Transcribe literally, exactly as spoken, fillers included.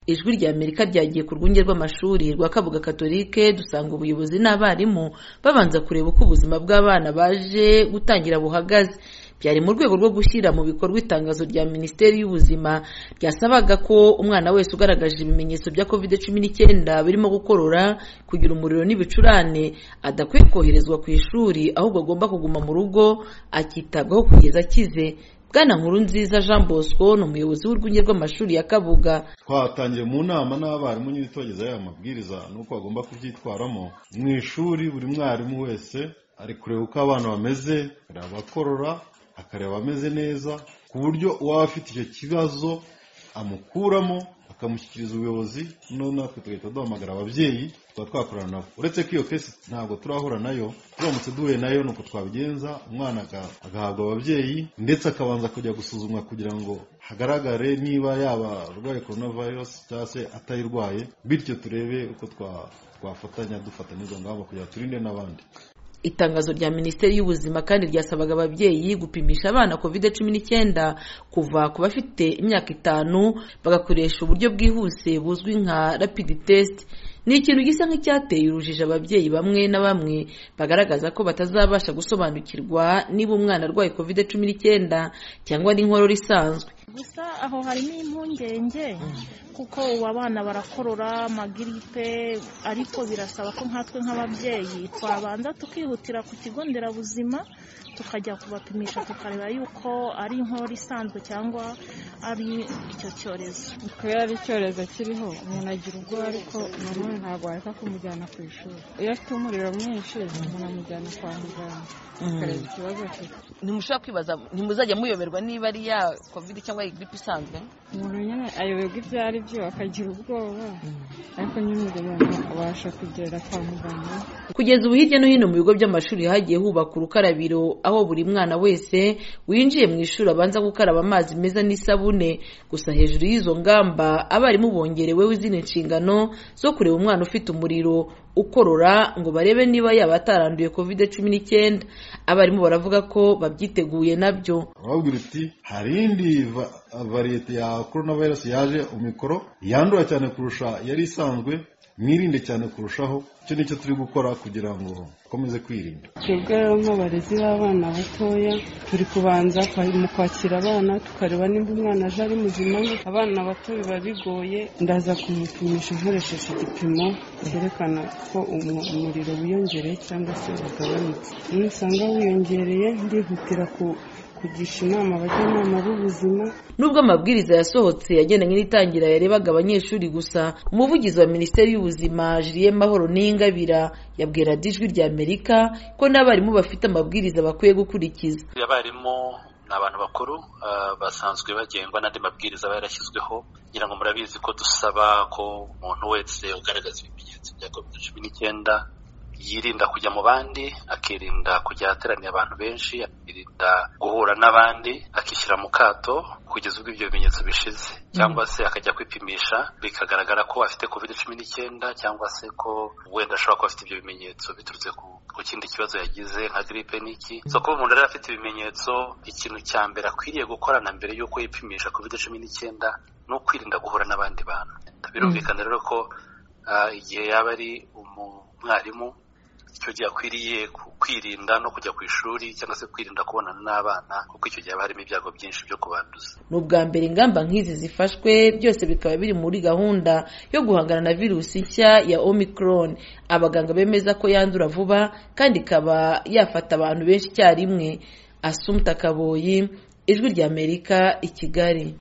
Ijwi rya Amerika ryagiye ku rwunge rw'amashuri rwa Kabuga Katolike dusanga ubuyobozi n'abarimu babanza kureba uko ubuzima bw'abana baje gutangira buhagaze. Byari mu rwego rwo gushyira mu bikorwa itangazo rya Minisiteri y'Ubuzima ryasabaga ko umwana wese ugaragaje ibimenyetso bya covid cumi n'icyenda birimo gukorora, kugira umuriro n'ibicurane adakwiye koherezwa ku ishuri, ahubwo agomba kuguma mu rugo akitabwaho kugeza akize. Bwana Nkurunziza Jean Bosco ni umuyobozi w'urwunge rw'amashuri ya Kabuga. Twatangiye mu nama n'abarimu nyitogeza aya mabwiriza nuko bagomba kubyitwaramo. Mu ishuri buri mwarimu wese ari kureba uko abana bameze, abakorora, akareba ameze neza, ku buryo uwaba afite icyo kibazo amukuramo akamushyikiriza ubuyobozi, none natwe tugahita duhamagara ababyeyi tuba twakorana nabo. Uretse ko iyo kesi ntabwo turahura nayo, turamutse duhuye nayo nuko twabigenza, umwana agahabwa ababyeyi ndetse akabanza kujya gusuzumwa kugira ngo hagaragare niba yaba arwaye coronavirus cyangwa se atayirwaye, bityo turebe uko twafatanya dufatanya izo ngamba kugira turinde n'abandi. Itangazo rya Minisiteri y'Ubuzima kandi ryasabaga ababyeyi gupimisha abana covid cumi n'icyenda kuva ku bafite imyaka itanu, bagakoresha uburyo bwihuse buzwi nka rapid test. Ni ikintu gisa nk'icyateye urujijo ababyeyi bamwe na bamwe bagaragaza ko batazabasha gusobanukirwa niba umwana arwaye covid cumi n'icyenda cyangwa n'inkorora isanzwe. Gusa aho harimo impungenge kuko abana barakorora amagiripe, ariko birasaba ko nkatwe nk'ababyeyi twabanza tukihutira ku kigo nderabuzima tukajya kubapimisha tukareba yuko ari inkorora isanzwe cyangwa ari icyo cyorezo. Kubera ari icyorezo kiriho umuntu agira ubwoba, ariko nanone ntabwo wareka kumujyana ku ishuri. Iyo afite umuriro mwinshi umuntu amujyana kwa muganga akareba ikibazo afite. Ntimushobora kwibaza, ntimuzajya muyoberwa niba ari ya covid cyangwa gripe isanzwe? Umuntu nyine ayoberwa ibyo ari byo akagira ubwoba, ariko nyine umuntu abasha kugera kwa muganga. Kugeza ubu hirya no hino mu bigo by'amashuri hagiye hubaka urukarabiro aho buri mwana wese winjiye mu ishuri abanza gukaraba amazi meza n'isabune. Gusa hejuru y'izo ngamba abarimu bongereweho izindi nshingano zo kureba umwana ufite umuriro, ukorora, ngo barebe niba yaba ataranduye covid cumi n'icyenda. Abarimu baravuga ko babyiteguye nabyo. Babwira uti hari indi variete ya coronavirus yaje omicron yandura cyane kurusha yari isanzwe, mwirinde cyane kurushaho. Icyo nicyo turi gukora kugira ngo komeze kwirinda. Twebwe rero nk'abarezi b'abana batoya turi kubanza mu kwakira abana tukareba nimba umwana aje ari muzima. Abana bato biba bigoye, ndaza kumupimisha nkoresheje igipimo cyerekana ko umuriro wiyongereye cyangwa se wagabanutse. Iyo usanga wiyongereye ndihutira ku kugisha inama abajyanama b'ubuzima. Nubwo amabwiriza yasohotse yagendanye n'itangira yarebaga abanyeshuri gusa, umuvugizi wa Minisiteri y'Ubuzima Julien Mahoro Ningabira yabwira Ijwi rya Amerika ko n'abarimu bafite amabwiriza bakwiye gukurikiza. Abarimu ni abantu bakuru uh, basanzwe bagengwa n'andi mabwiriza aba yarashyizweho. Ngira ngo murabizi ko dusaba ko umuntu wese ugaragaza ibimenyetso bya covid cumi n'icyenda yirinda kujya mu bandi, akirinda kujya ahateraniye abantu benshi, akirinda guhura n'abandi, akishyira mu kato kugeza ubwo ibyo bimenyetso bishize, cyangwa se akajya kwipimisha bikagaragara ko afite covid cumi n'icyenda cyangwa se ko wenda ashobora kuba afite ibyo bimenyetso biturutse ku, ku kindi kibazo yagize nka gripe n'iki. So kuba umuntu rero afite ibimenyetso, ikintu cya mbere akwiriye gukora na mbere y'uko yipimisha covid cumi n'icyenda ni ukwirinda guhura n'abandi bantu. Birumvikana rero ko uh, igihe yaba ari umwarimu icyo gihe akwiriye kwirinda no kujya ku ishuri cyangwa se kwirinda kubonana n'abana, kuko icyo gihe haba harimo ibyago byinshi byo kubanduza. Ni ubwa mbere ingamba nk'izi zifashwe, byose bikaba biri muri gahunda yo guhangana na virusi nshya ya Omicron. Abaganga bemeza ko yandura vuba kandi ikaba yafata abantu benshi icyarimwe. Assumpta Kaboyi, Ijwi rya Amerika, i Kigali.